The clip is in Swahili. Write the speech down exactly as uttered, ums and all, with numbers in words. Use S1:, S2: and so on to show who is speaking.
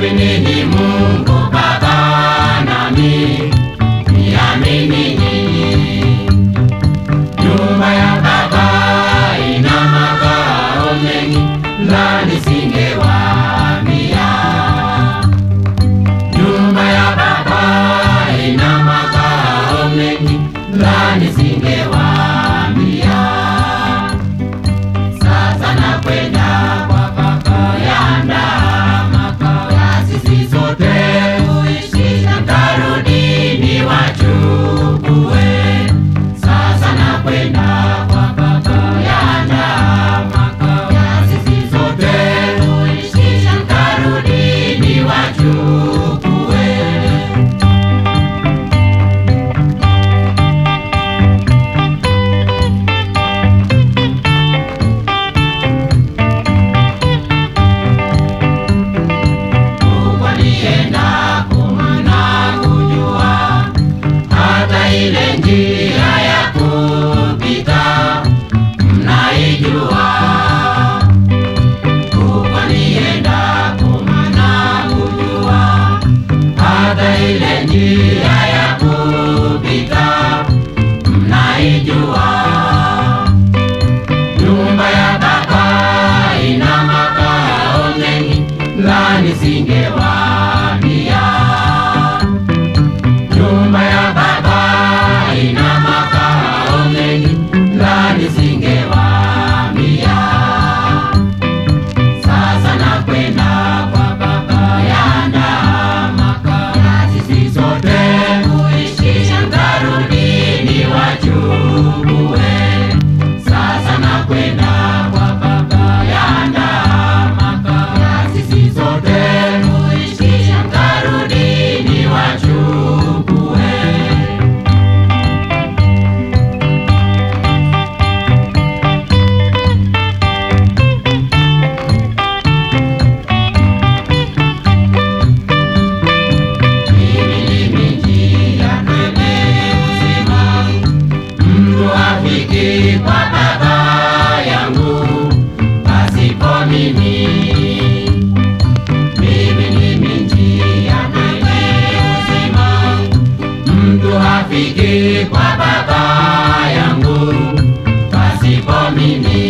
S1: Mwaminini Mungu Baba, nami niamini nyinyi. Nyumba ya Baba ina makao mengi, la nisingewaambia. Nyumba ya Baba ina makao mengi, la nisingewaambia. Sasa nakwenda kwa Baba, yaandaa makao ya sisi sote kuishi, nitarudi niwachukue. Sasa nakwenda kwa Baba, yaandaa makao ya sisi sote kuishi, nitarudi niwachukue. Ile njia ya kupita mnaijua, huko niendako mnakujua. Hata ile njia ya kupita mnaijua. Nyumba ya Baba ina makao mengi, la nisingewaambia. Nyumba ya Baba ina makao mengi, la nisingewaambia. Sasa nakwenda kwa Baba, yaandaa makao ya sisi sote kuishi, nitarudi niwachukue. Sasa nakwenda kwa Baba, yaandaa makao ya sisi sote kuishi, nitarudi niwachukue. Kwa Baba yangu pasipo mimi, mimi ndimi njia, kweli, uzima. Mtu hafiki kwa Baba yangu pasipo mimi.